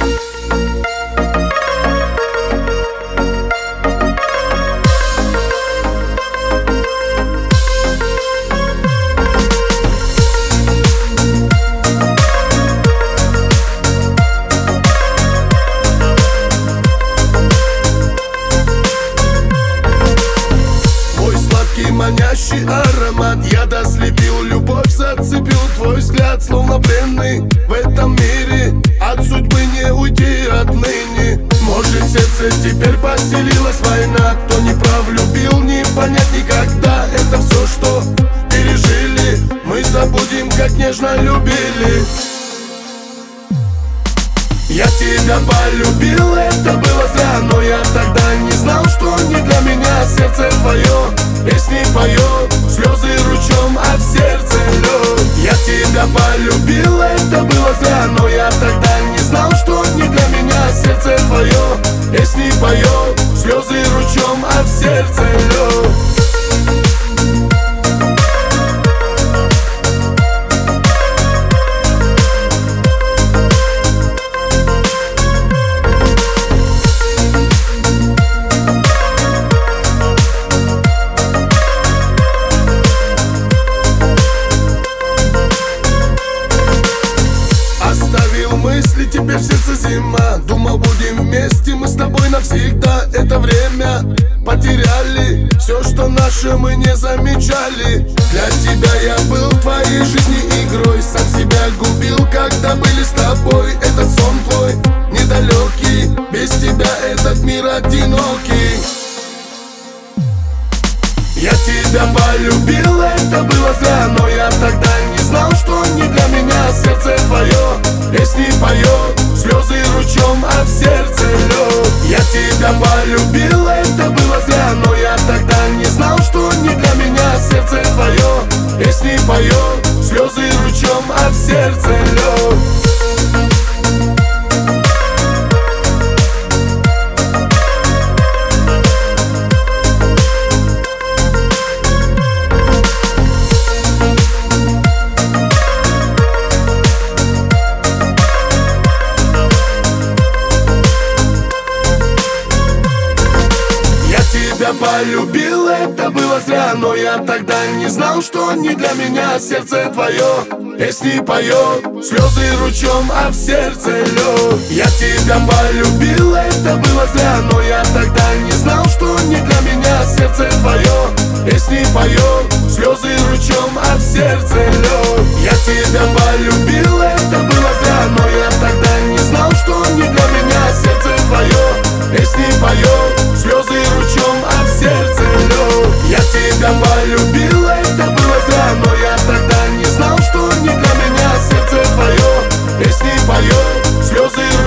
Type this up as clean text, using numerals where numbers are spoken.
Манящий аромат яда слепил, любовь зацепил твой взгляд, словно пленный в этом мире. От судьбы не уйти отныне. Может, в сердце теперь поселилась война. Кто не прав, любил, не понять никогда. Это все, что пережили, мы забудем, как нежно любили. Я тебя полюбил, это было зря, но я тогда не знал, что не для меня сердце твое. Песни поет, слезы ручьем, а в сердце лед. Я тебя полюбил, это было зря, но я тогда не знал, что не для меня сердце твое. Песни поет, слезы ручьем, а в сердце лед. Мысли, теперь в сердце зима. Думал, будем вместе мы с тобой навсегда. Это время потеряли, все, что наше, мы не замечали. Для тебя я был в твоей жизни игрой, сам себя губил, когда были с тобой. Этот сон твой недалекий, без тебя этот мир одинокий. Я тебя полюбил, это было зря, но я тогда не знал, что не для меня сердце твое. Песни поет, слезы ручьем, а в сердце лед. Я тебя полюбил, это было зря, но я тогда не знал, что не для меня сердце твое. Песни поет, слезы ручьем, а в сердце лед. Тебя полюбил, это было зря, но я тогда не знал, что не для меня сердце твое. Песни поет, слезы ручьем, а в сердце лед. Я тебя полюбил, это было зря, но я тогда не знал, что не для меня сердце твое. Песни поет, слезы ручьем, а в сердце лед. Я тебя полюбил, это было зря, но я тогда не знал, что не для меня сердце твое. Песни поет, слезы ручьем, а в сердце лед. Я тебя полюбил, это было зря, но я тогда не знал, что не для меня сердце твое. Песни поет, слезы ручьем.